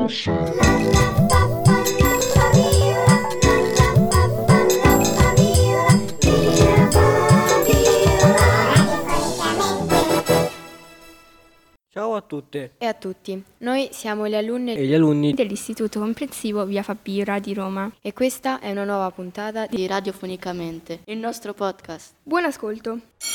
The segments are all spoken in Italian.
Ciao a tutte e a tutti, noi siamo le alunne e gli alunni dell'Istituto Comprensivo Via Fabira di Roma. e questa è una nuova puntata di Radiofonicamente, il nostro podcast. Buon ascolto!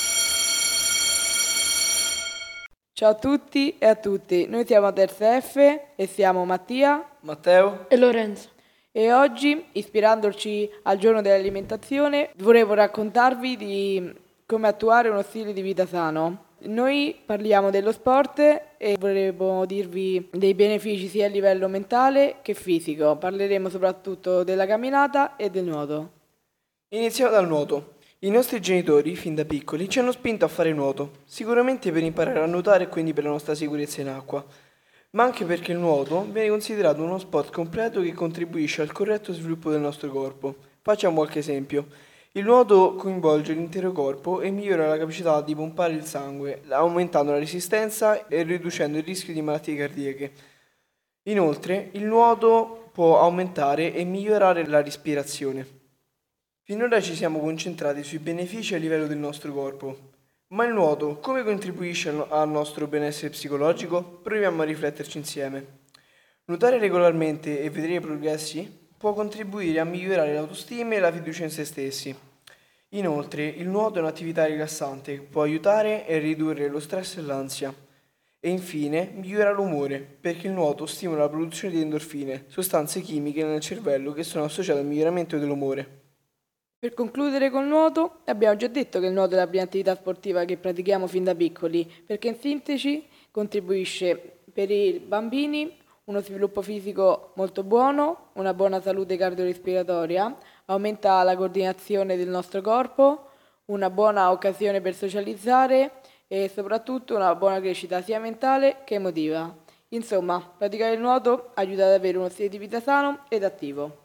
Ciao a tutti e a tutti, noi siamo a Terza F e siamo Mattia, Matteo e Lorenzo. e oggi, ispirandoci al giorno dell'alimentazione, volevo raccontarvi di come attuare uno stile di vita sano. Noi parliamo dello sport e volevo dirvi dei benefici sia a livello mentale che fisico. Parleremo soprattutto della camminata e del nuoto. Iniziamo dal nuoto. I nostri genitori, fin da piccoli, ci hanno spinto a fare nuoto, sicuramente per imparare a nuotare e quindi per la nostra sicurezza in acqua, ma anche perché il nuoto viene considerato uno sport completo che contribuisce al corretto sviluppo del nostro corpo. Facciamo qualche esempio. Il nuoto coinvolge l'intero corpo e migliora la capacità di pompare il sangue, aumentando la resistenza e riducendo il rischio di malattie cardiache. Inoltre, il nuoto può aumentare e migliorare la respirazione. Finora ci siamo concentrati sui benefici a livello del nostro corpo, ma il nuoto come contribuisce al nostro benessere psicologico? Proviamo a rifletterci insieme. Nuotare regolarmente e vedere i progressi può contribuire a migliorare l'autostima e la fiducia in se stessi. Inoltre, il nuoto è un'attività rilassante che può aiutare a ridurre lo stress e l'ansia. E infine, migliora l'umore, perché il nuoto stimola la produzione di endorfine, sostanze chimiche nel cervello che sono associate al miglioramento dell'umore. Per concludere col nuoto, abbiamo già detto che il nuoto è la prima attività sportiva che pratichiamo fin da piccoli, perché in sintesi contribuisce per i bambini uno sviluppo fisico molto buono, una buona salute cardiorespiratoria, aumenta la coordinazione del nostro corpo, una buona occasione per socializzare e soprattutto una buona crescita sia mentale che emotiva. Insomma, praticare il nuoto aiuta ad avere uno stile di vita sano ed attivo.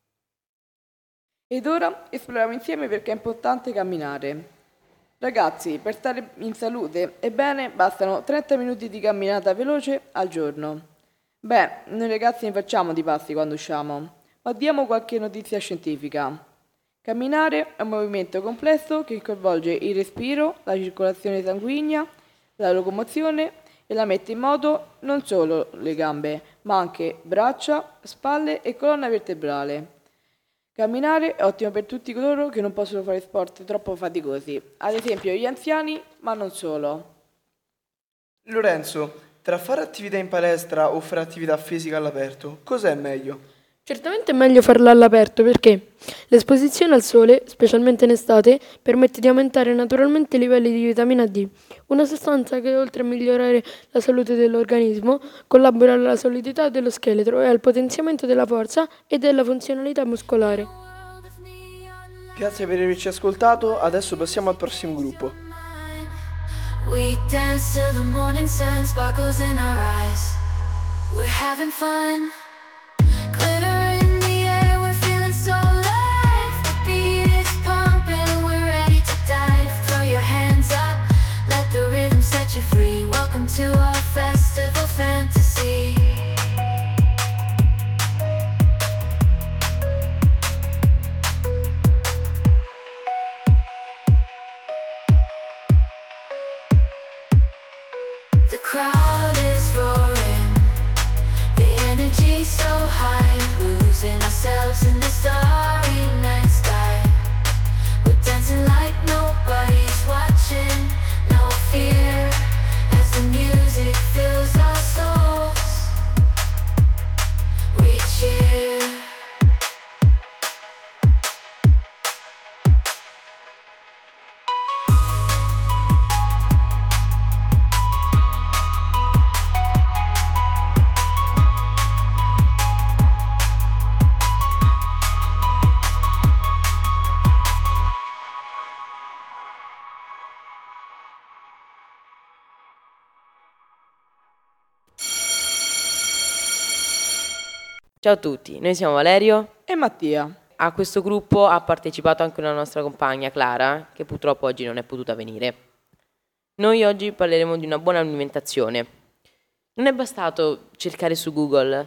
Ed ora esploriamo insieme perché è importante camminare. Ragazzi, per stare in salute e bene bastano 30 minuti di camminata veloce al giorno. Beh, noi ragazzi ne facciamo di passi quando usciamo, ma diamo qualche notizia scientifica. Camminare è un movimento complesso che coinvolge il respiro, la circolazione sanguigna, la locomozione e la mette in moto non solo le gambe, ma anche braccia, spalle e colonna vertebrale. Camminare è ottimo per tutti coloro che non possono fare sport troppo faticosi, ad esempio gli anziani, ma non solo. Lorenzo, tra fare attività in palestra o fare attività fisica all'aperto, cos'è meglio? Certamente è meglio farla all'aperto perché l'esposizione al sole, specialmente in estate, permette di aumentare naturalmente i livelli di vitamina D, una sostanza che oltre a migliorare la salute dell'organismo, collabora alla solidità dello scheletro e al potenziamento della forza e della funzionalità muscolare. Grazie per averci ascoltato, adesso passiamo al prossimo gruppo. We dance till the morning sun sparkles in our eyes. We're having fun. Glitter in the air, we're feeling so alive. The beat is pumping, we're ready to dive. Throw your hands up, let the rhythm set you free. Welcome to our festival fantasy. The crowd is roaring, the energy's so high, losing ourselves in the starry night sky. We're dancing like nobody's watching, no fear, as the music fills our souls. We cheer. Ciao a tutti, noi siamo Valerio E Mattia. A questo gruppo ha partecipato anche una nostra compagna Clara, che purtroppo oggi non è potuta venire. Noi oggi parleremo di una buona alimentazione. Non è bastato cercare su Google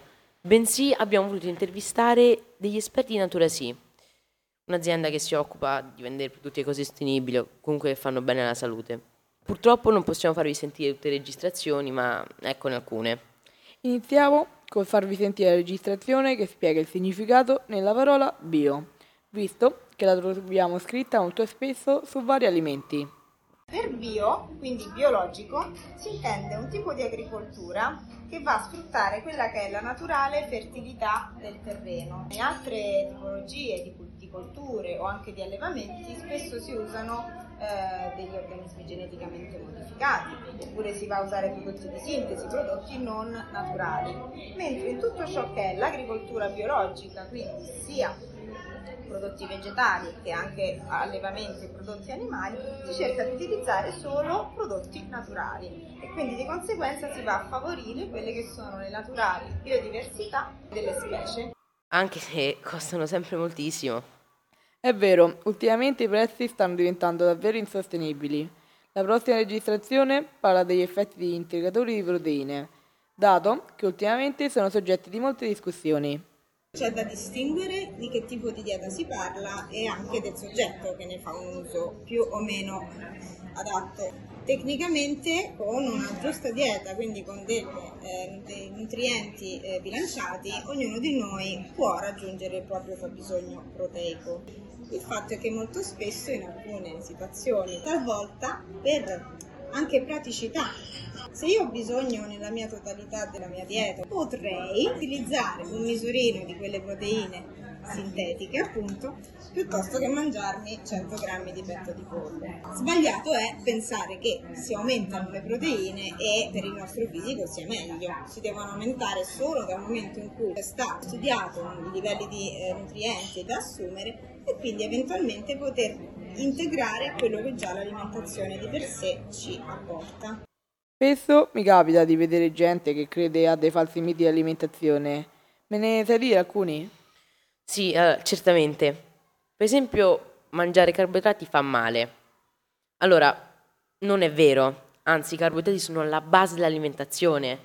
bensì abbiamo voluto intervistare degli esperti di Natura Sì, un'azienda che si occupa di vendere prodotti ecosostenibili o comunque che fanno bene alla salute. Purtroppo non possiamo farvi sentire tutte le registrazioni, ma eccone alcune. Iniziamo col farvi sentire la registrazione che spiega il significato nella parola bio, visto che la troviamo scritta molto spesso su vari alimenti. Per bio, quindi biologico, si intende un tipo di agricoltura che va a sfruttare quella che è la naturale fertilità del terreno. In altre tipologie di colture o anche di allevamenti spesso si usano degli organismi geneticamente modificati, oppure si va a usare prodotti di sintesi, prodotti non naturali, mentre in tutto ciò che è l'agricoltura biologica, quindi sia prodotti vegetali che anche allevamenti e prodotti animali, si cerca di utilizzare solo prodotti naturali e quindi di conseguenza si va a favorire quelle che sono le naturali biodiversità delle specie. Anche se costano sempre moltissimo. È vero, ultimamente i prezzi stanno diventando davvero insostenibili. La prossima registrazione parla degli effetti degli integratori di proteine, dato che ultimamente sono soggetti di molte discussioni. C'è da distinguere di che tipo di dieta si parla e anche del soggetto che ne fa un uso più o meno adatto. Tecnicamente con una giusta dieta, quindi con dei nutrienti bilanciati, ognuno di noi può raggiungere il proprio fabbisogno proteico. Il fatto è che molto spesso in alcune situazioni, talvolta per anche praticità, se io ho bisogno nella mia totalità della mia dieta, potrei utilizzare un misurino di quelle proteine sintetiche, appunto, piuttosto che mangiarmi 100 grammi di petto di pollo. Sbagliato è pensare che si aumentano le proteine e per il nostro fisico sia meglio. Si devono aumentare solo dal momento in cui è stato studiato i livelli di nutrienti da assumere e quindi eventualmente poter integrare quello che già l'alimentazione di per sé ci apporta. Spesso mi capita di vedere gente che crede a dei falsi miti di alimentazione. Me ne sai dire alcuni? Sì, certamente. Per esempio, mangiare carboidrati fa male. Allora, non è vero. Anzi, i carboidrati sono la base dell'alimentazione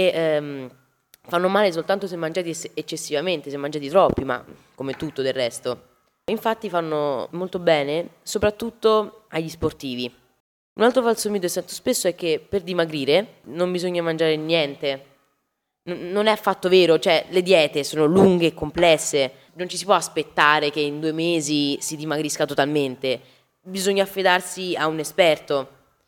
e fanno male soltanto se mangiati eccessivamente, se mangiati troppi, ma come tutto del resto. Infatti fanno molto bene, soprattutto agli sportivi. Un altro falso mito che sento spesso è che per dimagrire non bisogna mangiare niente. Non è affatto vero, cioè le diete sono lunghe e complesse, non ci si può aspettare che in 2 mesi si dimagrisca totalmente, bisogna affidarsi a un esperto.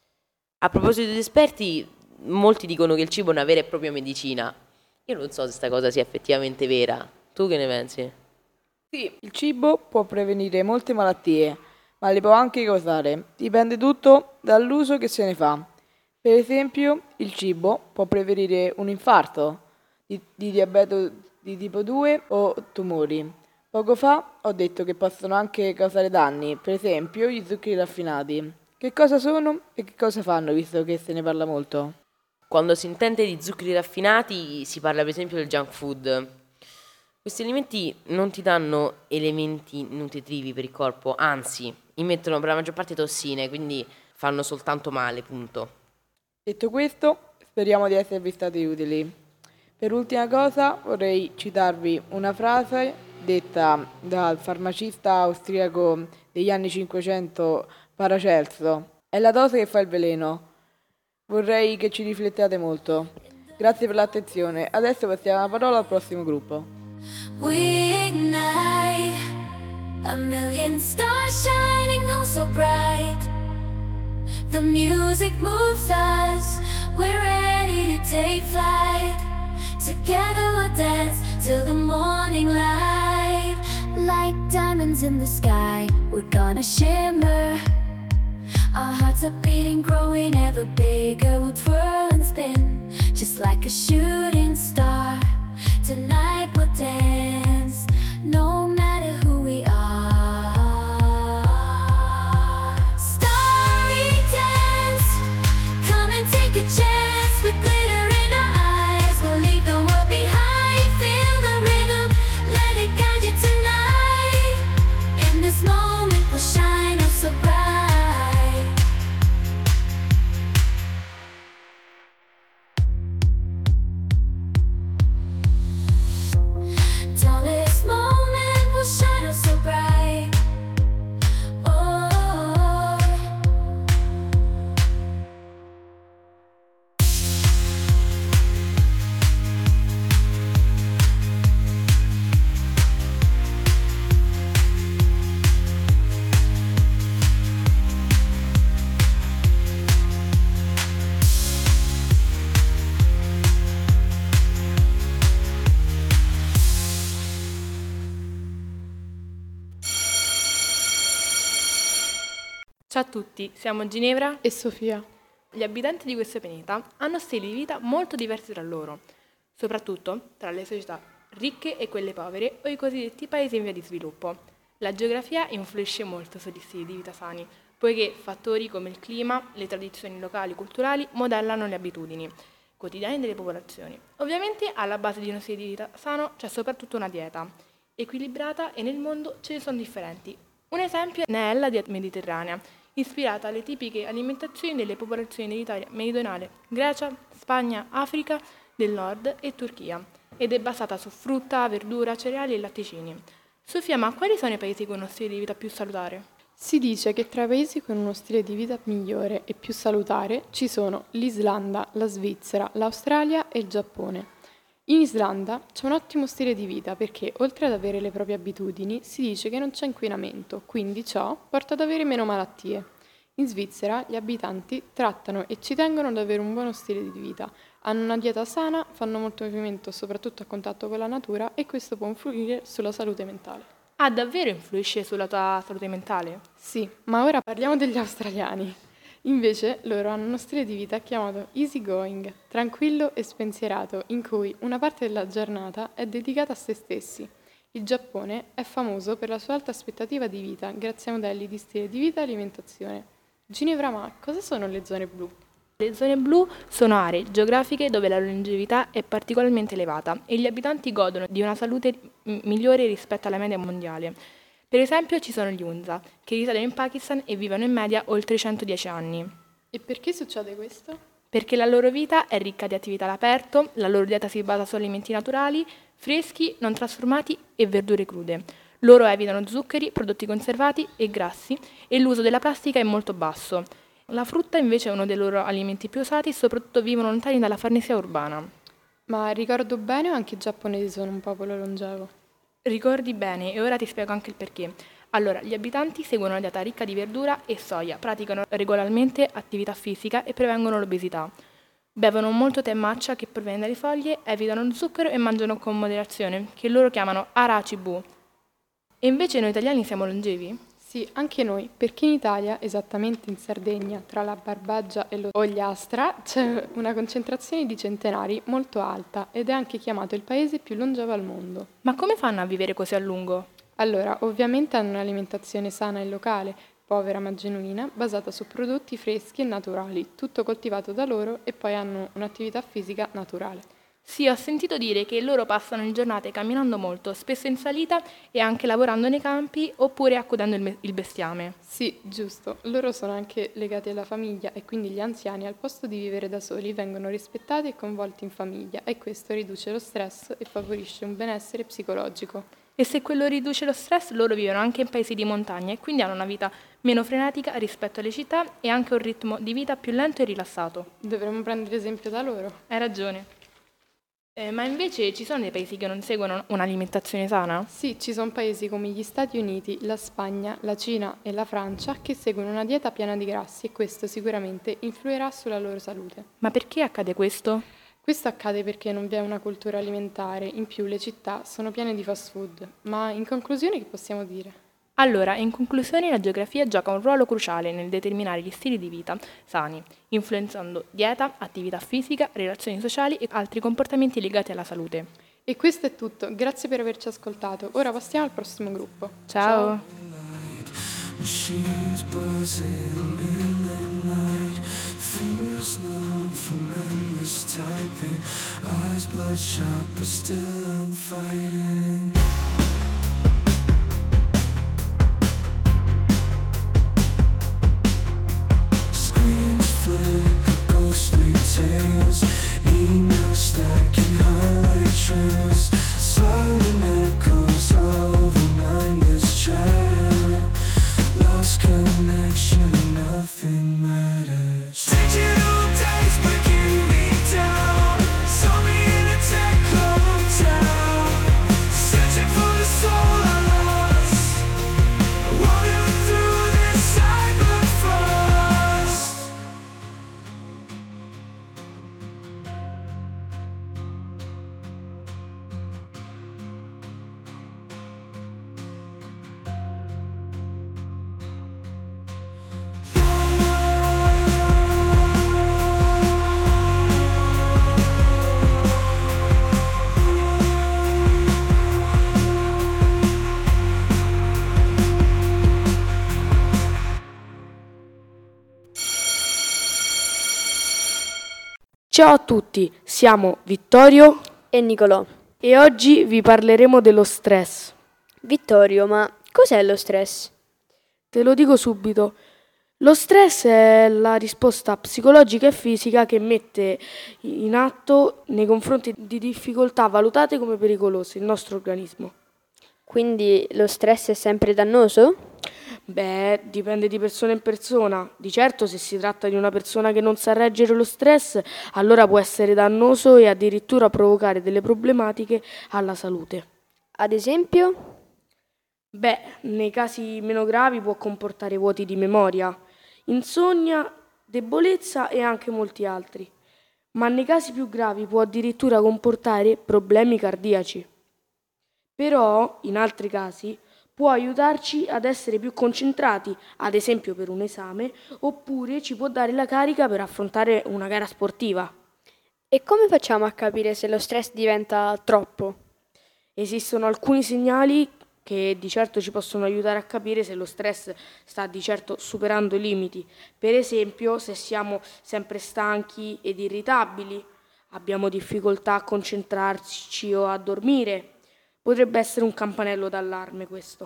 A proposito di esperti, molti dicono che il cibo è una vera e propria medicina. Io non so se questa cosa sia effettivamente vera, tu che ne pensi? Sì, il cibo può prevenire molte malattie, ma le può anche causare. Dipende tutto dall'uso che se ne fa. Per esempio, il cibo può prevenire un infarto, di diabete di tipo 2 o tumori. Poco fa ho detto che possono anche causare danni, per esempio gli zuccheri raffinati. Che cosa sono e che cosa fanno, visto che se ne parla molto? Quando si intende di zuccheri raffinati si parla per esempio del junk food. Questi alimenti non ti danno elementi nutritivi per il corpo, anzi, immettono per la maggior parte tossine, quindi fanno soltanto male, punto. Detto questo, speriamo di esservi stati utili. Per ultima cosa vorrei citarvi una frase detta dal farmacista austriaco degli anni 500 Paracelso. È la dose che fa il veleno. Vorrei che ci riflettiate molto. Grazie per l'attenzione. Adesso passiamo la parola al prossimo gruppo. We ignite a million stars shining oh so bright. The music moves us, we're ready to take flight. Together we'll dance till the morning light. Like diamonds in the sky, we're gonna shimmer. Our hearts are beating, growing ever bigger. We'll twirl and spin, just like a shooting star. Tonight we'll dance, no matter who we are. Starry dance, come and take a chance. With glitter in our eyes, we'll leave the world behind. Feel the rhythm, let it guide you tonight. In this moment we'll shine oh so bright. Ciao a tutti, siamo Ginevra e Sofia. Gli abitanti di questo pianeta hanno stili di vita molto diversi tra loro, soprattutto tra le società ricche e quelle povere o i cosiddetti paesi in via di sviluppo. La geografia influisce molto sugli stili di vita sani, poiché fattori come il clima, le tradizioni locali e culturali modellano le abitudini quotidiane delle popolazioni. Ovviamente alla base di uno stile di vita sano c'è soprattutto una dieta equilibrata e nel mondo ce ne sono differenti. Un esempio ne è la dieta mediterranea, ispirata alle tipiche alimentazioni delle popolazioni dell'Italia meridionale, Grecia, Spagna, Africa del Nord e Turchia, ed è basata su frutta, verdura, cereali e latticini. Sofia, ma quali sono i paesi con uno stile di vita più salutare? Si dice che tra i paesi con uno stile di vita migliore e più salutare ci sono l'Islanda, la Svizzera, l'Australia e il Giappone. In Islanda c'è un ottimo stile di vita perché, oltre ad avere le proprie abitudini, si dice che non c'è inquinamento, quindi ciò porta ad avere meno malattie. In Svizzera gli abitanti trattano e ci tengono ad avere un buono stile di vita, hanno una dieta sana, fanno molto movimento soprattutto a contatto con la natura e questo può influire sulla salute mentale. Ah, davvero influisce sulla tua salute mentale? Sì, ma ora parliamo degli australiani. Invece loro hanno uno stile di vita chiamato easy going, tranquillo e spensierato, in cui una parte della giornata è dedicata a se stessi. Il Giappone è famoso per la sua alta aspettativa di vita grazie ai modelli di stile di vita e alimentazione. Ginevra, ma cosa sono le zone blu? Le zone blu sono aree geografiche dove la longevità è particolarmente elevata e gli abitanti godono di una salute migliore rispetto alla media mondiale. Per esempio ci sono gli Hunza, che risiedono in Pakistan e vivono in media oltre 110 anni. E perché succede questo? Perché la loro vita è ricca di attività all'aperto, la loro dieta si basa su alimenti naturali, freschi, non trasformati e verdure crude. Loro evitano zuccheri, prodotti conservati e grassi e l'uso della plastica è molto basso. La frutta invece è uno dei loro alimenti più usati e soprattutto vivono lontani dalla farnesina urbana. Ma ricordo bene o anche i giapponesi sono un popolo longevo? Ricordi bene e ora ti spiego anche il perché. Allora, gli abitanti seguono una dieta ricca di verdura e soia, praticano regolarmente attività fisica e prevengono l'obesità. Bevono molto tè matcha che proviene dalle foglie, evitano lo zucchero e mangiano con moderazione, che loro chiamano arachibu. E invece noi italiani siamo longevi? Sì, anche noi, perché in Italia, esattamente in Sardegna, tra la Barbagia e l'Ogliastra, c'è una concentrazione di centenari molto alta ed è anche chiamato il paese più longevo al mondo. Ma come fanno a vivere così a lungo? Allora, ovviamente hanno un'alimentazione sana e locale, povera ma genuina, basata su prodotti freschi e naturali, tutto coltivato da loro e poi hanno un'attività fisica naturale. Sì, ho sentito dire che loro passano le giornate camminando molto, spesso in salita e anche lavorando nei campi oppure accudendo il bestiame. Sì, giusto. Loro sono anche legati alla famiglia e quindi gli anziani al posto di vivere da soli vengono rispettati e coinvolti in famiglia e questo riduce lo stress e favorisce un benessere psicologico. E se quello riduce lo stress, loro vivono anche in paesi di montagna e quindi hanno una vita meno frenetica rispetto alle città e anche un ritmo di vita più lento e rilassato. Dovremmo prendere esempio da loro. Hai ragione. Ma invece ci sono dei paesi che non seguono un'alimentazione sana? Sì, ci sono paesi come gli Stati Uniti, la Spagna, la Cina e la Francia che seguono una dieta piena di grassi e questo sicuramente influirà sulla loro salute. Ma perché accade questo? Questo accade perché non vi è una cultura alimentare, in più le città sono piene di fast food. Ma in conclusione che possiamo dire? Allora, in conclusione, la geografia gioca un ruolo cruciale nel determinare gli stili di vita sani, influenzando dieta, attività fisica, relazioni sociali e altri comportamenti legati alla salute. E questo è tutto, grazie per averci ascoltato. Ora passiamo al prossimo gruppo. Ciao. Tales, emails stacking highlight trails, silent echoes of a mindless chat, lost connection, nothing matters. Digital days breaking me down, saw me in a tech club town, searching for Ciao a tutti, siamo Vittorio E Nicolò. e oggi vi parleremo dello stress. Vittorio, ma cos'è lo stress? Te lo dico subito. Lo stress è la risposta psicologica e fisica che mette in atto nei confronti di difficoltà valutate come pericolose il nostro organismo. Quindi lo stress è sempre dannoso? Beh, dipende di persona in persona. Di certo, se si tratta di una persona che non sa reggere lo stress, allora può essere dannoso e addirittura provocare delle problematiche alla salute. Ad esempio? Beh, nei casi meno gravi può comportare vuoti di memoria, insonnia, debolezza e anche molti altri. Ma nei casi più gravi può addirittura comportare problemi cardiaci. Però, in altri casi, può aiutarci ad essere più concentrati, ad esempio per un esame, oppure ci può dare la carica per affrontare una gara sportiva. E come facciamo a capire se lo stress diventa troppo? Esistono alcuni segnali che di certo ci possono aiutare a capire se lo stress sta di certo superando i limiti. Per esempio, se siamo sempre stanchi ed irritabili, abbiamo difficoltà a concentrarci o a dormire. Potrebbe essere un campanello d'allarme questo.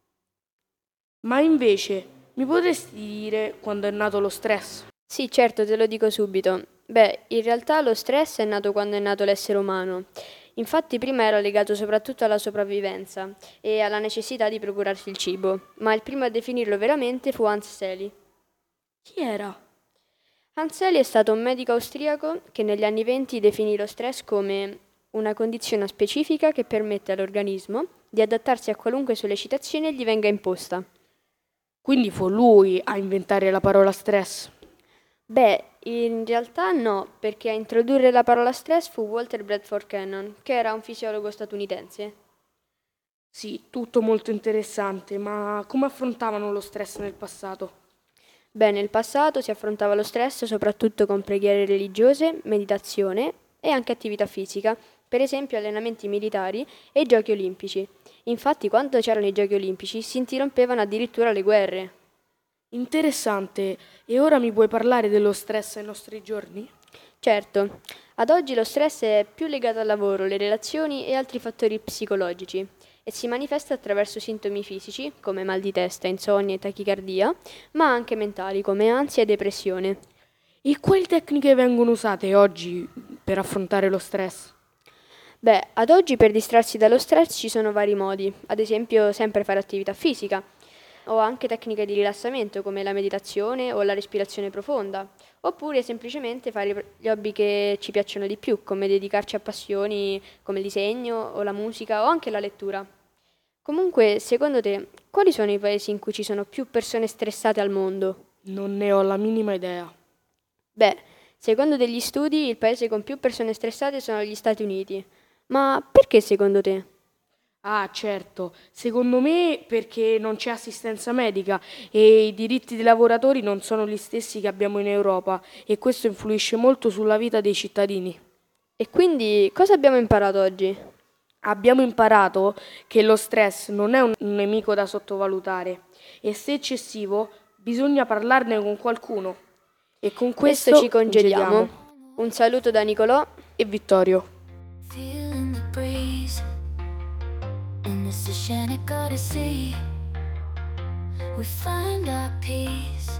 Ma invece, mi potresti dire quando è nato lo stress? Sì, certo, te lo dico subito. Beh, in realtà lo stress è nato quando è nato l'essere umano. Infatti prima era legato soprattutto alla sopravvivenza e alla necessità di procurarsi il cibo, ma il primo a definirlo veramente fu Hans Selye. Chi era? Hans Selye è stato un medico austriaco che negli anni '20 definì lo stress come una condizione specifica che permette all'organismo di adattarsi a qualunque sollecitazione gli venga imposta. Quindi fu lui a inventare la parola stress. Beh, in realtà no, perché a introdurre la parola stress fu Walter Bradford Cannon, che era un fisiologo statunitense. Sì, tutto molto interessante, ma come affrontavano lo stress nel passato? Beh, nel passato si affrontava lo stress soprattutto con preghiere religiose, meditazione e anche attività fisica, per esempio allenamenti militari e giochi olimpici. Infatti, quando c'erano i giochi olimpici si interrompevano addirittura le guerre. Interessante. E ora mi puoi parlare dello stress ai nostri giorni? Certo, ad oggi lo stress è più legato al lavoro, le relazioni e altri fattori psicologici e si manifesta attraverso sintomi fisici come mal di testa, insonnia e tachicardia, ma anche mentali come ansia e depressione. E quali tecniche vengono usate oggi per affrontare lo stress? Beh, ad oggi per distrarsi dallo stress ci sono vari modi, ad esempio sempre fare attività fisica o anche tecniche di rilassamento come la meditazione o la respirazione profonda, oppure semplicemente fare gli hobby che ci piacciono di più, come dedicarci a passioni come il disegno o la musica o anche la lettura. Comunque, secondo te, quali sono i paesi in cui ci sono più persone stressate al mondo? Non ne ho la minima idea. Beh, secondo degli studi il paese con più persone stressate sono gli Stati Uniti. Ma perché secondo te? Ah, certo. Secondo me perché non c'è assistenza medica e i diritti dei lavoratori non sono gli stessi che abbiamo in Europa e questo influisce molto sulla vita dei cittadini. E quindi cosa abbiamo imparato oggi? Abbiamo imparato che lo stress non è un nemico da sottovalutare e se eccessivo bisogna parlarne con qualcuno. E con questo ci congediamo. Un saluto da Nicolò e Vittorio. Feeling the breeze in this oceanic odyssey, we find our peace,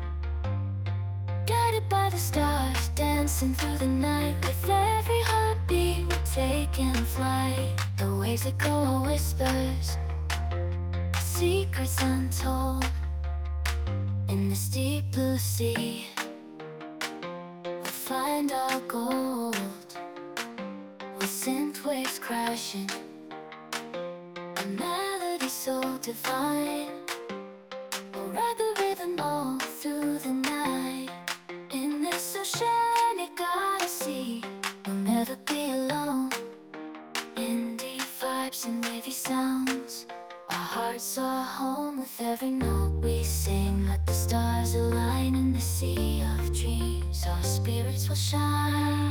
guided by the stars, dancing through the night. With every heartbeat we're taking flight. The waves echo our whispers, secrets untold in this deep blue sea. We find our gold, with synth waves crashing, a melody so divine. We'll ride the rhythm all through the night. In this oceanic odyssey, we'll never be alone. In deep vibes and wavy sounds, our hearts are home with every note we sing. Let the stars align in the sea of dreams. Our spirits will shine.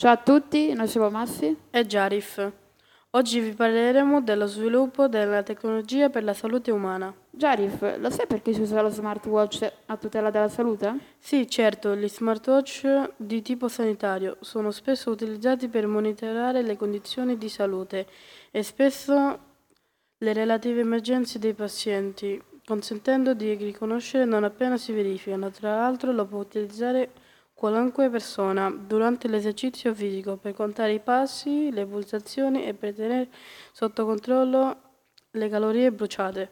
Ciao a tutti, noi siamo Massi e Jarif. Oggi vi parleremo dello sviluppo della tecnologia per la salute umana. Jarif, lo sai perché si usa lo smartwatch a tutela della salute? Sì, certo, gli smartwatch di tipo sanitario sono spesso utilizzati per monitorare le condizioni di salute e spesso le relative emergenze dei pazienti, consentendo di riconoscere non appena si verificano. Tra l'altro lo può utilizzare qualunque persona durante l'esercizio fisico per contare i passi, le pulsazioni e per tenere sotto controllo le calorie bruciate.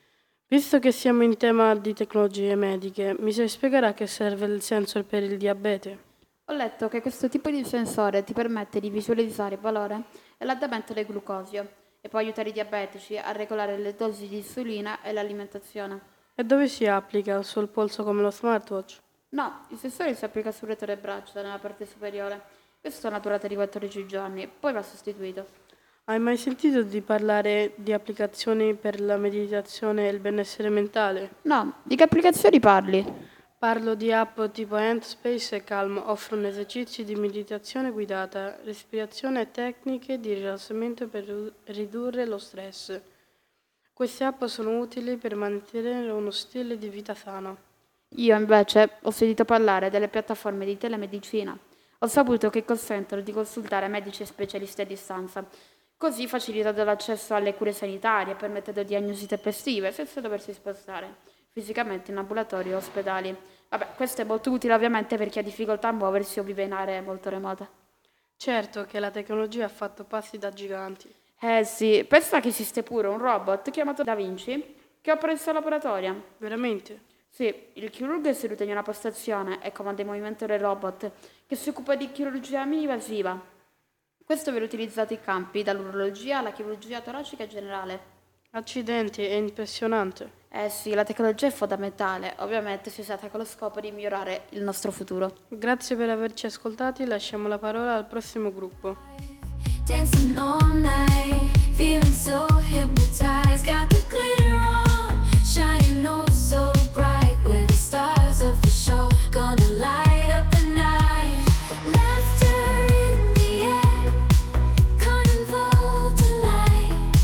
Visto che siamo in tema di tecnologie mediche, mi sai spiegare a che serve il sensor per il diabete? Ho letto che questo tipo di sensore ti permette di visualizzare il valore e l'andamento del glucosio e può aiutare i diabetici a regolare le dosi di insulina e l'alimentazione. E dove si applica? Sul polso come lo smartwatch? No, il sensore si applica sul retro del braccio, nella parte superiore. Questo ha una durata di 14 giorni, poi va sostituito. Hai mai sentito di parlare di applicazioni per la meditazione e il benessere mentale? No, di che applicazioni parli? Parlo di app tipo Headspace e Calm, offrono esercizi di meditazione guidata, respirazione e tecniche di rilassamento per ridurre lo stress. Queste app sono utili per mantenere uno stile di vita sano. Io invece ho sentito parlare delle piattaforme di telemedicina. Ho saputo che consentono di consultare medici e specialisti a distanza, così facilitando l'accesso alle cure sanitarie, permettendo diagnosi tempestive senza doversi spostare fisicamente in ambulatori o ospedali. Vabbè, questo è molto utile ovviamente per chi ha difficoltà a muoversi o vive in aree molto remote. Certo che la tecnologia ha fatto passi da giganti. Sì, pensa che esiste pure un robot chiamato Da Vinci che opera in sala operatoria. Veramente? Sì, il chirurgo è seduto in una postazione e comanda il movimento del robot che si occupa di chirurgia mini-invasiva. Questo viene utilizzato in campi dall'urologia alla chirurgia toracica generale. Accidenti, è impressionante. Sì, la tecnologia è fondamentale, ovviamente si è usata con lo scopo di migliorare il nostro futuro. Grazie per averci ascoltati, lasciamo la parola al prossimo gruppo. Dancing all night, feeling so hypnotized, got the glitter on, shining oh so bright, we're the stars of the show, gonna light up the night, laughter in the air, carnival delight,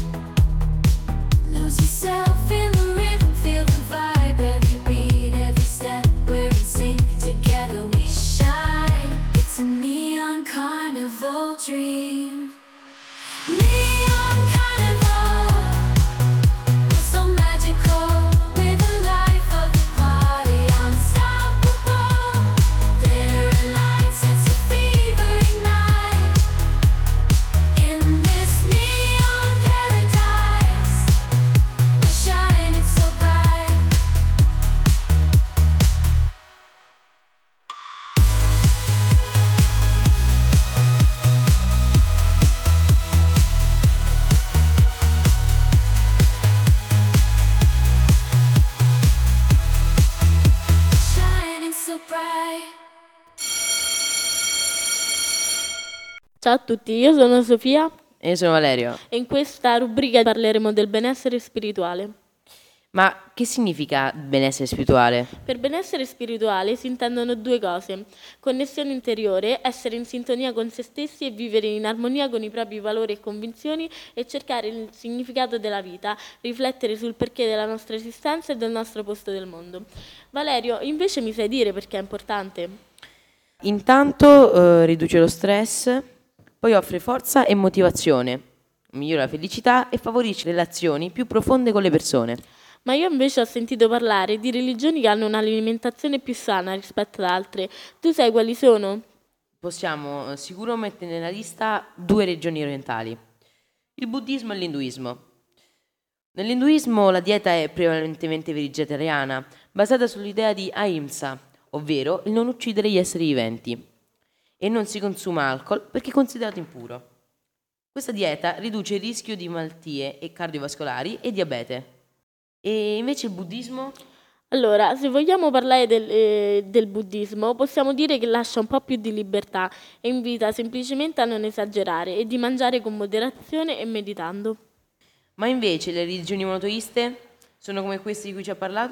lose yourself in the rhythm, feel the vibe, every beat, every step, we're in sync, together we shine, it's a neon carnival dream. Neon carnival, so magical, with the life of the party unstoppable. Glitter lights, it's a fever ignite. In this neon paradise, we're shining so bright. Shining so bright. Ciao a tutti, io sono Sofia E io sono Valerio. e in questa rubrica parleremo del benessere spirituale. Ma che significa benessere spirituale? Per benessere spirituale si intendono due cose: connessione interiore, essere in sintonia con se stessi e vivere in armonia con i propri valori e convinzioni e cercare il significato della vita, riflettere sul perché della nostra esistenza e del nostro posto del mondo. Valerio, invece mi sai dire perché è importante? Intanto riduce lo stress, poi offre forza e motivazione, migliora la felicità e favorisce relazioni più profonde con le persone. Ma io invece ho sentito parlare di religioni che hanno un'alimentazione più sana rispetto ad altre. Tu sai quali sono? Possiamo sicuro mettere nella lista due religioni orientali, il buddismo e l'induismo. Nell'induismo la dieta è prevalentemente vegetariana, basata sull'idea di ahimsa, ovvero il non uccidere gli esseri viventi, e non si consuma alcol perché è considerato impuro. Questa dieta riduce il rischio di malattie cardiovascolari e diabete. E invece il buddismo? Allora, se vogliamo parlare del buddismo, possiamo dire che lascia un po' più di libertà e invita semplicemente a non esagerare e di mangiare con moderazione e meditando. Ma invece le religioni monoteiste sono come queste di cui ci ha parlato o no?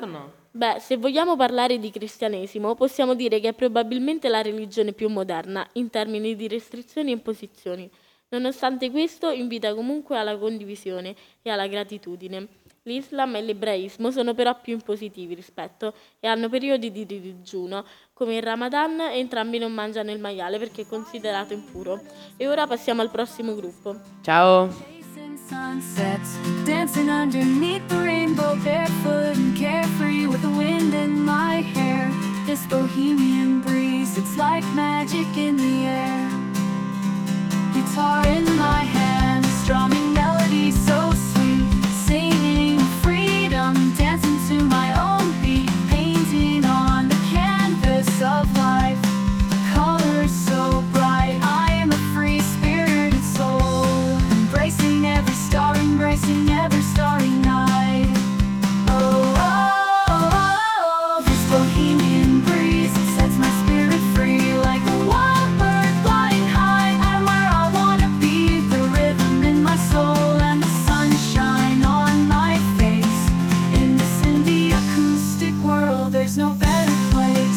Beh, se vogliamo parlare di cristianesimo, possiamo dire che è probabilmente la religione più moderna in termini di restrizioni e imposizioni. Nonostante questo, invita comunque alla condivisione e alla gratitudine. L'Islam e l'ebraismo sono però più impositivi rispetto e hanno periodi di digiuno, come il Ramadan, e entrambi non mangiano il maiale perché è considerato impuro. E ora passiamo al prossimo gruppo. Ciao! Sunsets, dancing underneath the rainbow, barefoot and carefree with the wind in my hair. This bohemian breeze, it's like magic in the air. Guitar in my hand, strumming melodies so sweet, singing freedom, dancing to my own beat, painting on the canvas of life, colors so bright. I am a free spirited soul, embracing every star, embracing every starry night. Oh, oh, oh, oh, this bohemian breeze, it sets my spirit free like a wild bird flying high. I'm where I wanna be, the rhythm in my soul and the sunshine on my face. In this indie acoustic world, there's no better place.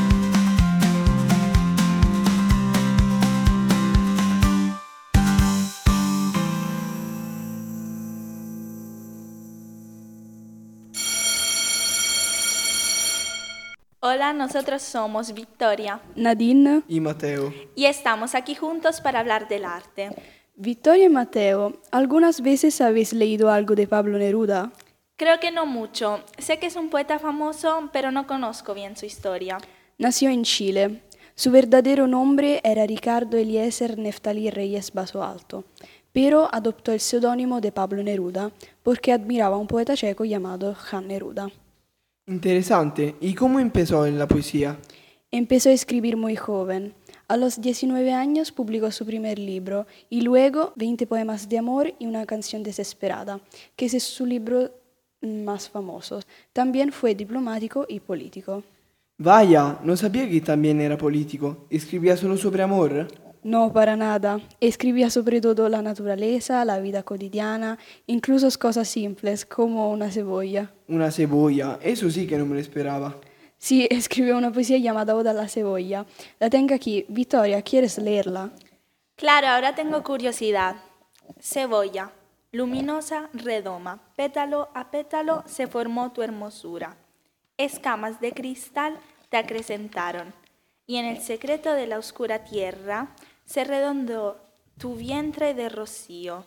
Hola, nosotros somos Victoria Nadine Y Mateo. y estamos aquí juntos para hablar del arte. Victoria y Mateo, ¿algunas veces habéis leído algo de Pablo Neruda? Creo que no mucho. Sé que es un poeta famoso, pero no conozco bien su historia. Nació en Chile. Su verdadero nombre era Ricardo Eliezer Neftalí Reyes Basualto, pero adoptó el seudónimo de Pablo Neruda porque admiraba a un poeta checo llamado Jan Neruda. Interesante. ¿Y cómo empezó en la poesía? Empezó a escribir muy joven. A los 19 años publicó su primer libro y luego 20 poemas de amor y una canción desesperada, que es su libro más famoso. También fue diplomático y político. Vaya, no sabía que también era político. ¿Escribía solo sobre amor? No, para nada. Escribía sobre todo la naturaleza, la vida cotidiana, incluso cosas simples como una cebolla. Una cebolla, eso sí que no me lo esperaba. Sí, escribió una poesía llamada Oda a la cebolla. La tengo aquí. Victoria, ¿quieres leerla? Claro, ahora tengo curiosidad. Cebolla, luminosa, redoma, pétalo a pétalo se formó tu hermosura. Escamas de cristal te acrecentaron, y en el secreto de la oscura tierra se redondeó tu vientre de rocío,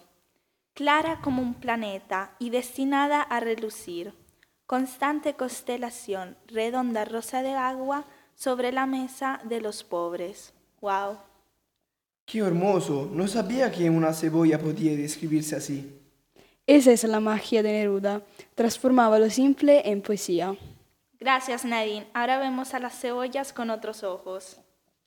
clara como un planeta y destinada a relucir, constante constelación, redonda rosa de agua sobre la mesa de los pobres. ¡Wow! ¡Qué hermoso! No sabía que una cebolla podía describirse así. Esa es la magia de Neruda. Transformaba lo simple en poesía. Gracias, Nadine. Ahora vemos a las cebollas con otros ojos.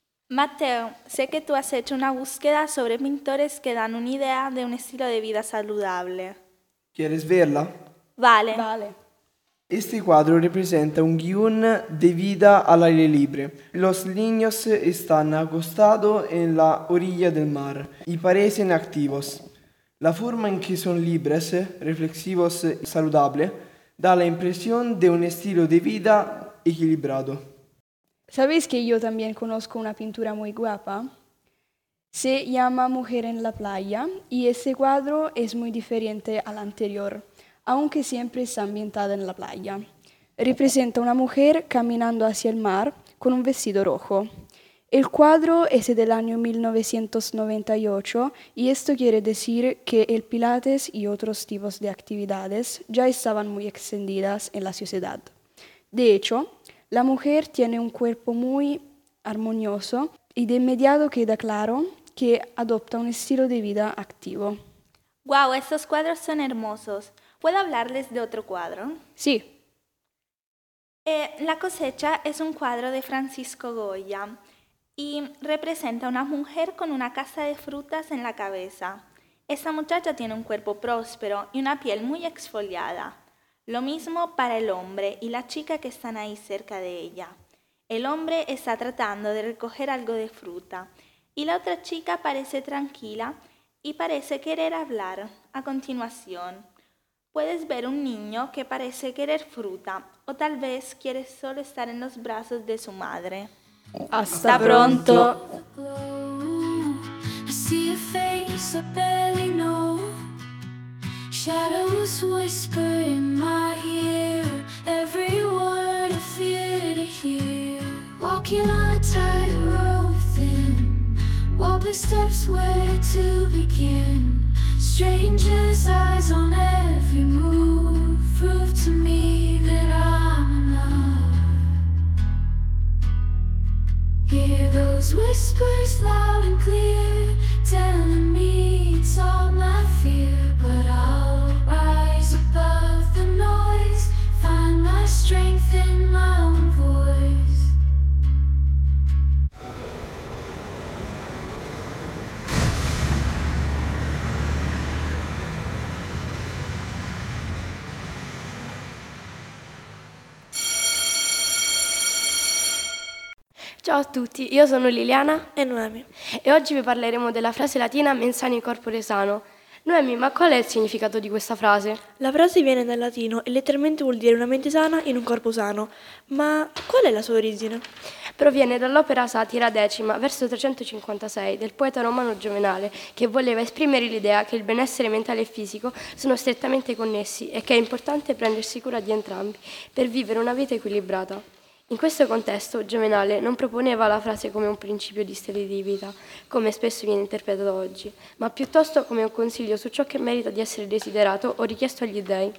Mateo, sé que tú has hecho una búsqueda sobre pintores que dan una idea de un estilo de vida saludable. ¿Quieres verla? Vale. Este cuadro representa un guión de vida al aire libre. Los niños están acostados en la orilla del mar y parecen activos. La forma en que son libres, reflexivos y saludables da la impresión de un estilo de vida equilibrado. ¿Sabéis que yo también conozco una pintura muy guapa? Se llama Mujer en la playa y ese cuadro es muy diferente al anterior, aunque siempre está ambientada en la playa. Representa una mujer caminando hacia el mar con un vestido rojo. El cuadro es del año 1998 y esto quiere decir que el pilates y otros tipos de actividades ya estaban muy extendidas en la sociedad. De hecho, la mujer tiene un cuerpo muy armonioso y de inmediato queda claro que adopta un estilo de vida activo. ¡Wow! Estos cuadros son hermosos. ¿Puedo hablarles de otro cuadro? Sí. La cosecha es un cuadro de Francisco Goya y representa a una mujer con una caja de frutas en la cabeza. Esta muchacha tiene un cuerpo próspero y una piel muy exfoliada. Lo mismo para el hombre y la chica que están ahí cerca de ella. El hombre está tratando de recoger algo de fruta y la otra chica parece tranquila y parece querer hablar a continuación. Puedes ver un niño que parece querer fruta o tal vez quiere solo estar en los brazos de su madre. Hasta pronto. I see a face I barely know. Shadows whisper in my ear. Every word I fear to hear. Walking on a tightrope thin. Wobbly steps, where to begin? Strangers' eyes on every move. Prove to me that I'm enough. Hear those whispers loud and clear, telling me it's all my fear. But I'll rise above the noise, find my strength in my own voice. Ciao a tutti, io sono Liliana e Noemi e oggi vi parleremo della frase latina mens sana in corpore sano. Noemi, ma qual è il significato di questa frase? La frase viene dal latino e letteralmente vuol dire una mente sana in un corpo sano. Ma qual è la sua origine? Proviene dall'opera Satira Decima, verso 356, del poeta romano Giovenale, che voleva esprimere l'idea che il benessere mentale e fisico sono strettamente connessi e che è importante prendersi cura di entrambi per vivere una vita equilibrata. In questo contesto, Giovenale non proponeva la frase come un principio di stile di vita, come spesso viene interpretato oggi, ma piuttosto come un consiglio su ciò che merita di essere desiderato o richiesto agli dèi.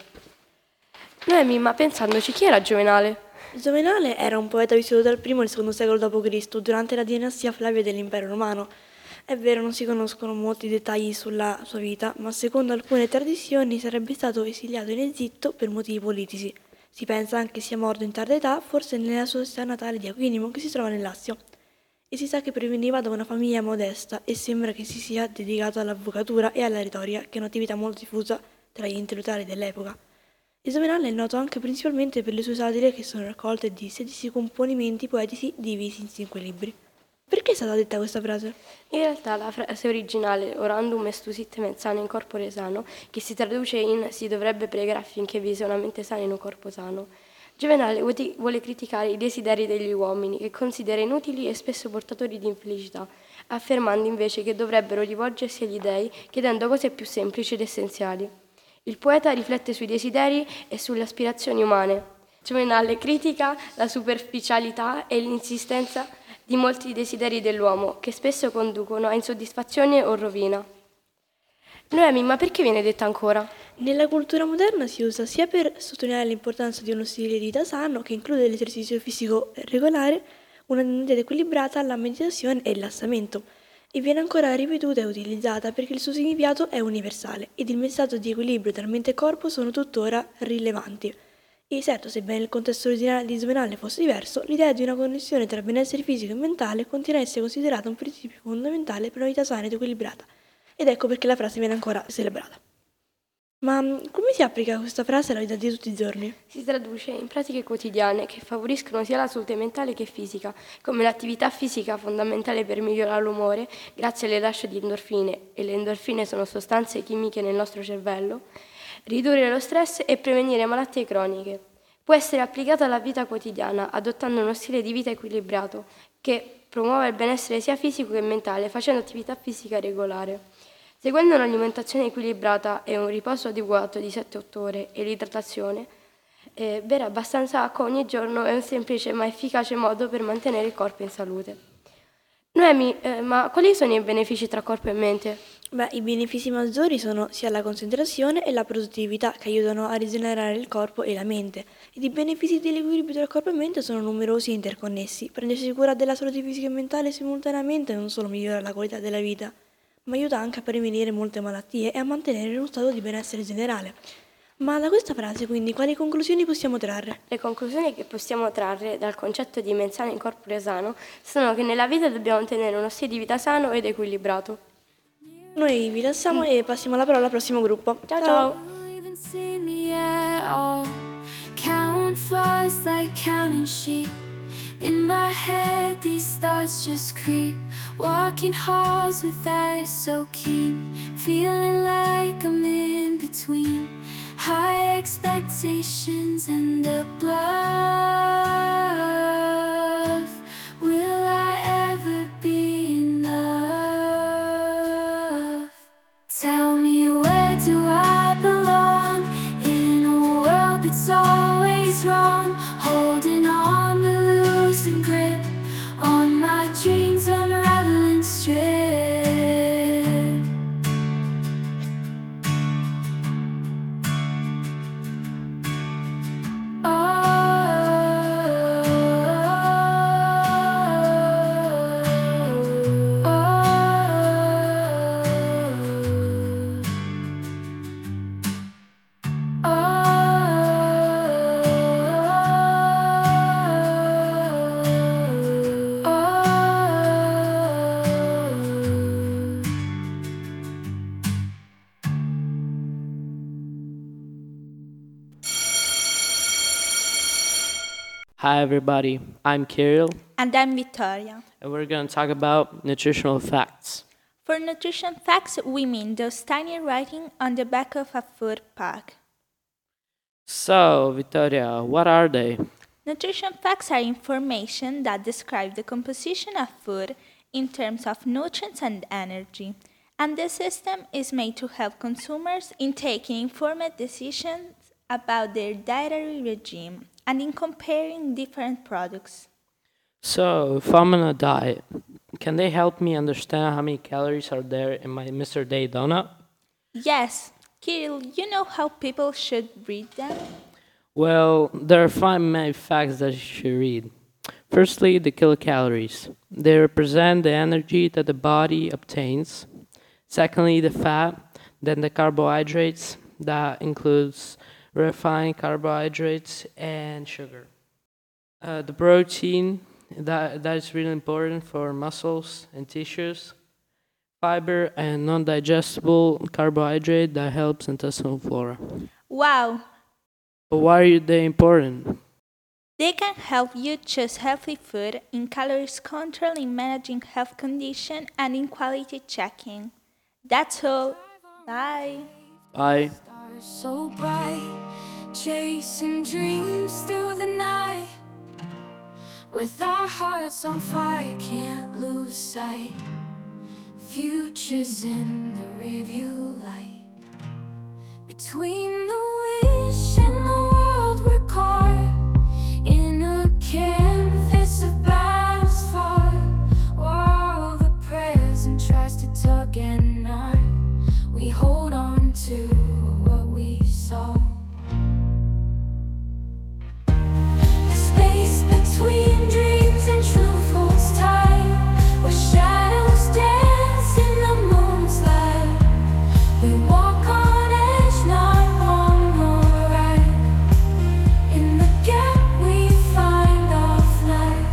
Noemi, ma pensandoci, chi era Giovenale? Giovenale era un poeta vissuto dal I al II secolo d.C., durante la dinastia Flavia dell'Impero Romano. È vero, non si conoscono molti dettagli sulla sua vita, ma secondo alcune tradizioni sarebbe stato esiliato in Egitto per motivi politici. Si pensa anche sia morto in tarda età, forse nella sua città natale di Aquinimo, che si trova nel Lazio. E si sa che proveniva da una famiglia modesta e sembra che si sia dedicato all'avvocatura e alla retorica, che è un'attività molto diffusa tra gli intellettuali dell'epoca. Giovenale è noto anche principalmente per le sue satire, che sono raccolte di 16 componimenti poetici divisi in 5 libri. Perché è stata detta questa frase? In realtà la frase originale orandum estusit mens sana in corpore sano, che si traduce in si dovrebbe pregare affinché vi sia una mente sana in un corpo sano. Giovenale vuole criticare i desideri degli uomini, che considera inutili e spesso portatori di infelicità, affermando invece che dovrebbero rivolgersi agli dèi chiedendo cose più semplici ed essenziali. Il poeta riflette sui desideri e sulle aspirazioni umane. Giovenale critica la superficialità e l'insistenza di molti desideri dell'uomo, che spesso conducono a insoddisfazione o rovina. Noemi, ma perché viene detta ancora? Nella cultura moderna si usa sia per sottolineare l'importanza di uno stile di vita sano, che include l'esercizio fisico regolare, una dieta equilibrata, la meditazione e il rilassamento, e viene ancora ripetuta e utilizzata perché il suo significato è universale ed il messaggio di equilibrio tra mente e corpo sono tuttora rilevanti. E certo, sebbene il contesto originale di Giovenale fosse diverso, l'idea di una connessione tra benessere fisico e mentale continua a essere considerata un principio fondamentale per una vita sana ed equilibrata. Ed ecco perché la frase viene ancora celebrata. Ma come si applica questa frase alla vita di tutti i giorni? Si traduce in pratiche quotidiane che favoriscono sia la salute mentale che fisica, come l'attività fisica fondamentale per migliorare l'umore grazie alle rilascio di endorfine, e le endorfine sono sostanze chimiche nel nostro cervello, ridurre lo stress e prevenire malattie croniche. Può essere applicata alla vita quotidiana, adottando uno stile di vita equilibrato che promuove il benessere sia fisico che mentale, facendo attività fisica regolare. Seguendo un'alimentazione equilibrata e un riposo adeguato di 7-8 ore e l'idratazione, bere abbastanza acqua ogni giorno è un semplice ma efficace modo per mantenere il corpo in salute. Noemi, ma quali sono i benefici tra corpo e mente? I benefici maggiori sono sia la concentrazione e la produttività, che aiutano a rigenerare il corpo e la mente. Ed i benefici dell'equilibrio tra corpo e mente sono numerosi e interconnessi. Prendersi cura della salute fisica e mentale simultaneamente non solo migliora la qualità della vita, ma aiuta anche a prevenire molte malattie e a mantenere uno stato di benessere generale. Ma da questa frase, quindi, quali conclusioni possiamo trarre? Le conclusioni che possiamo trarre dal concetto di mens sana in corpore sano sono che nella vita dobbiamo tenere uno stile di vita sano ed equilibrato. Noi vi lasciamo e passiamo la parola al prossimo gruppo. Ciao ciao! Count flies like counting sheep. In my head these thoughts just creep. Walking halls with eyes so keen. Feeling like I'm in between. High temptations and the bluff. Will I ever be in love? Tell me, where do I belong? In a world that's always wrong, holding on to losing grip on my dreams, unraveling strip. Hi everybody, I'm Kirill, And I'm Vittoria. and we're going to talk about nutritional facts. For nutrition facts, we mean those tiny writing on the back of a food pack. So, Vittoria, what are they? Nutrition facts are information that describe the composition of food in terms of nutrients and energy. And this system is made to help consumers in taking informed decisions about their dietary regime and in comparing different products. So, if I'm on a diet, can they help me understand how many calories are there in my Mr. Day donut? Yes, Kirill, you know how people should read them? Well, there are 5 main facts that you should read. Firstly, the kilocalories. They represent the energy that the body obtains. Secondly, the fat, then the carbohydrates, that includes refined carbohydrates and sugar. The protein, that is really important for muscles and tissues. Fiber and non-digestible carbohydrate that helps intestinal flora. Wow, But why are they important? they can help you choose healthy food, in calories control, in managing health condition, and in quality checking. That's all. Bye. Bye. So bright, chasing dreams through the night. With our hearts on fire, can't lose sight. Futures in the review light. Between the wish and the world, we're caught in a canvas of battles fought. While the present tries to tug and knot, we hold on to what we saw. The space between dreams and truth holds tight, where shadows dance in the moon's light. We walk on edge, not wrong nor right. In the gap we find our flight.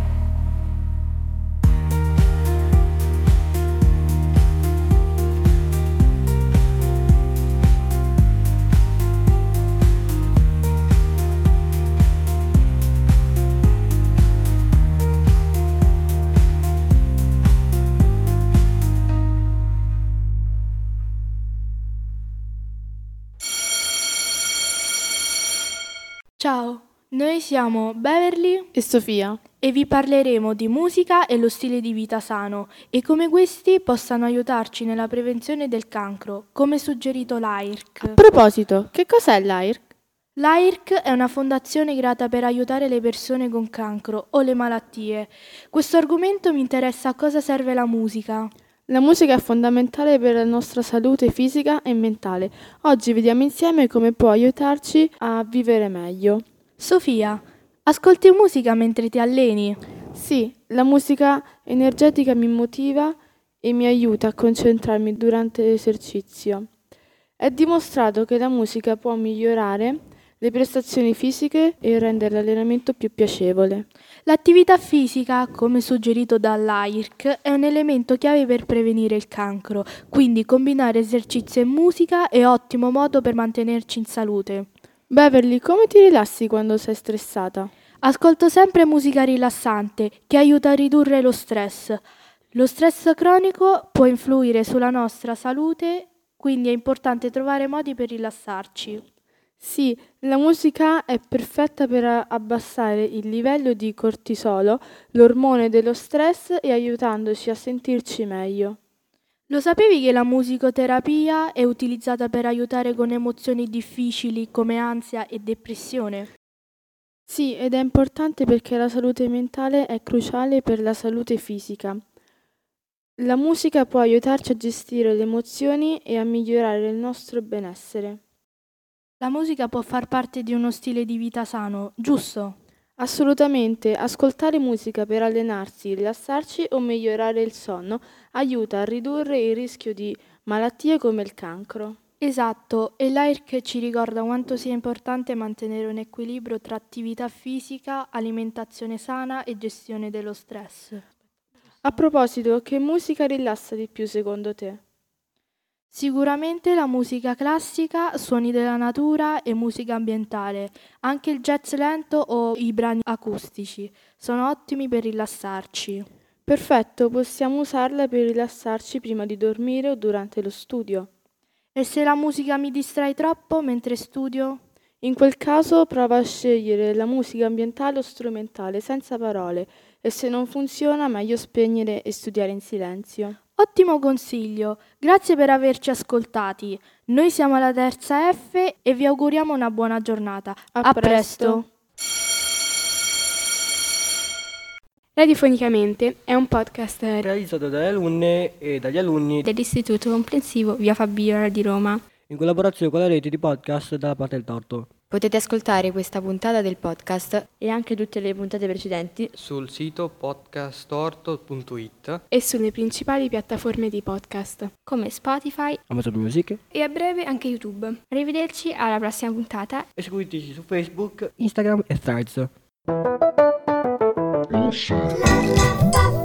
Ciao, noi siamo Beverly e Sofia e vi parleremo di musica e lo stile di vita sano e come questi possano aiutarci nella prevenzione del cancro, come suggerito l'AIRC. A proposito, che cos'è l'AIRC? L'AIRC è una fondazione creata per aiutare le persone con cancro o le malattie. Questo argomento mi interessa a cosa serve la musica. La musica è fondamentale per la nostra salute fisica e mentale. Oggi vediamo insieme come può aiutarci a vivere meglio. Sofia, ascolti musica mentre ti alleni? Sì, la musica energetica mi motiva e mi aiuta a concentrarmi durante l'esercizio. È dimostrato che la musica può migliorare le prestazioni fisiche e rendere l'allenamento più piacevole. L'attività fisica, come suggerito dall'AIRC, è un elemento chiave per prevenire il cancro, quindi combinare esercizio e musica è ottimo modo per mantenerci in salute. Beverly, come ti rilassi quando sei stressata? Ascolto sempre musica rilassante che aiuta a ridurre lo stress. Lo stress cronico può influire sulla nostra salute, quindi è importante trovare modi per rilassarci. Sì, la musica è perfetta per abbassare il livello di cortisolo, l'ormone dello stress, e aiutandoci a sentirci meglio. Lo sapevi che la musicoterapia è utilizzata per aiutare con emozioni difficili come ansia e depressione? Sì, ed è importante perché la salute mentale è cruciale per la salute fisica. La musica può aiutarci a gestire le emozioni e a migliorare il nostro benessere. La musica può far parte di uno stile di vita sano, giusto? Assolutamente, ascoltare musica per allenarsi, rilassarci o migliorare il sonno aiuta a ridurre il rischio di malattie come il cancro. Esatto, e l'AIRC ci ricorda quanto sia importante mantenere un equilibrio tra attività fisica, alimentazione sana e gestione dello stress. A proposito, che musica rilassa di più secondo te? Sicuramente la musica classica, suoni della natura e musica ambientale. Anche il jazz lento o i brani acustici sono ottimi per rilassarci. Perfetto, possiamo usarla per rilassarci prima di dormire o durante lo studio. E se la musica mi distrae troppo mentre studio? In quel caso prova a scegliere la musica ambientale o strumentale senza parole, e se non funziona meglio spegnere e studiare in silenzio. Ottimo consiglio, grazie per averci ascoltati. Noi siamo la Terza F e vi auguriamo una buona giornata. A presto. Radiofonicamente è un podcast realizzato dalle alunne e dagli alunni dell'Istituto Comprensivo Via Fabiola di Roma, in collaborazione con la rete di podcast dalla Parte del Torto. Potete ascoltare questa puntata del podcast e anche tutte le puntate precedenti sul sito podcastorto.it e sulle principali piattaforme di podcast come Spotify, Amazon Music e a breve anche YouTube. Arrivederci alla prossima puntata e seguiteci su Facebook, Instagram e Threads.